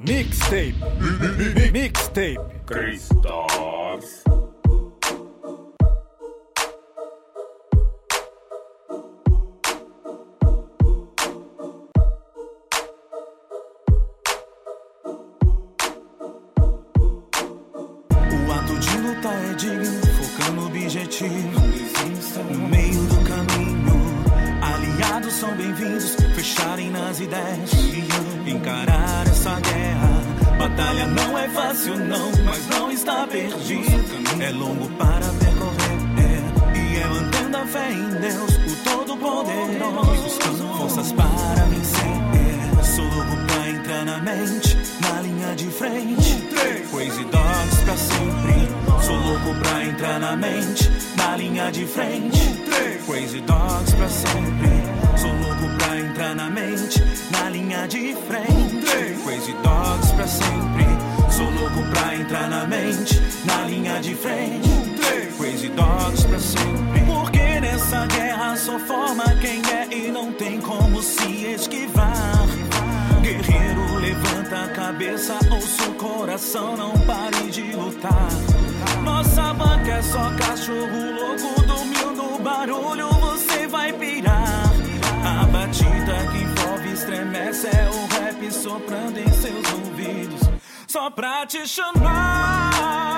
Mixtape. Mixtape. Cristãs. O ato de lutar é digno, focando no objetivo. No meio do caminho, aliados são bem-vindos, fecharem nas ideias, encarar essa guerra. Batalha não é fácil não, mas não está perdido. É longo para percorrer, e é mantendo a fé em Deus, o Todo-Poderoso, buscando forças para vencer. Sou louco pra entrar na mente, na linha de frente. Crazy Dogs pra sempre. Sou louco pra entrar na mente, na linha de frente. Crazy Dogs pra sempre. Sou louco pra entrar na mente, na linha de frente. Crazy Dogs pra sempre. Sou louco pra entrar na mente, na linha de frente. Crazy Dogs pra sempre. Porque nessa guerra só forma quem é e não tem como se esquivar. Guerreiro, levanta a cabeça, ouça o coração, não pare de lutar. Nossa banca é só cachorro louco, dormiu no barulho, você vai pirar. A batida que envolve estremece, é o rap soprando em seus ouvidos, só pra te chamar.